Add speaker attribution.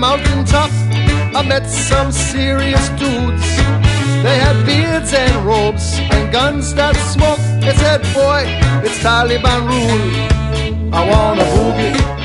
Speaker 1: mountaintop, I met some serious dudes. They had beards and robes and guns that smoke. They said, boy, it's Taliban rule. I wanna boogie,